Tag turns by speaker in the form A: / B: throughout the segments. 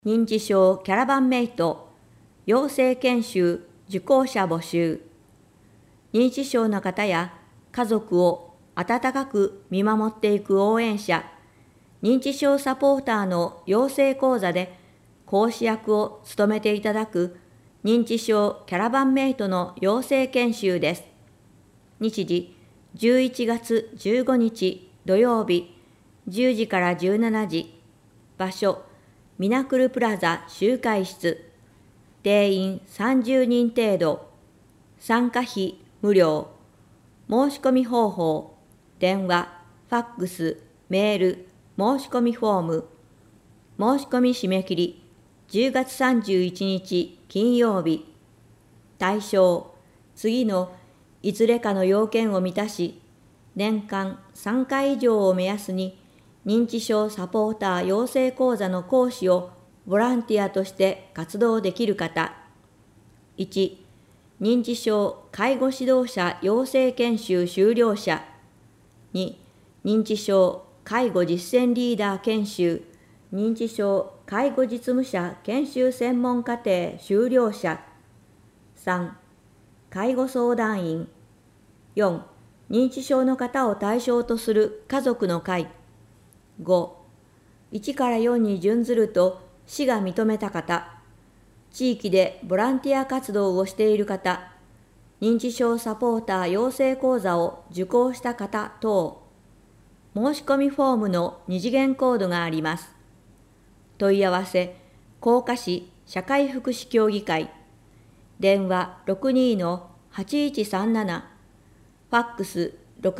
A: 認知症キャラバンメイト養成研修受講者募集。認知症の方や家族を温かく見守っていく応援者、認知症サポーターの養成講座で講師役を務めていただく認知症キャラバンメイトの養成研修です。日時11月15日土曜日10時から17時。場所ミナクルプラザ集会室。定員30人程度。参加費無料。申し込み方法。電話、ファックス、メール、申し込みフォーム。申し込み締め切り10月31日金曜日。対象、次のいずれかの要件を満たし、年間3回以上を目安に認知症サポーター養成講座の講師をボランティアとして活動できる方。1、認知症介護指導者養成研修修了者。2、認知症介護実践リーダー研修、認知症介護実務者研修専門課程修了者。3、介護相談員。4、認知症の方を対象とする家族の会。5、1から4に準ずると市が認めた方、地域でボランティア活動をしている方、認知症サポーター養成講座を受講した方等。申し込みフォームの2次元コードがあります。問い合わせ、甲賀市社会福祉協議会。電話62-8137、ファックス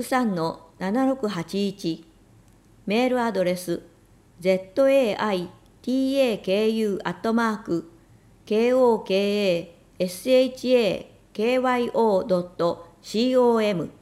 A: 63-7681。メールアドレス zaitaku@kokashakyo.com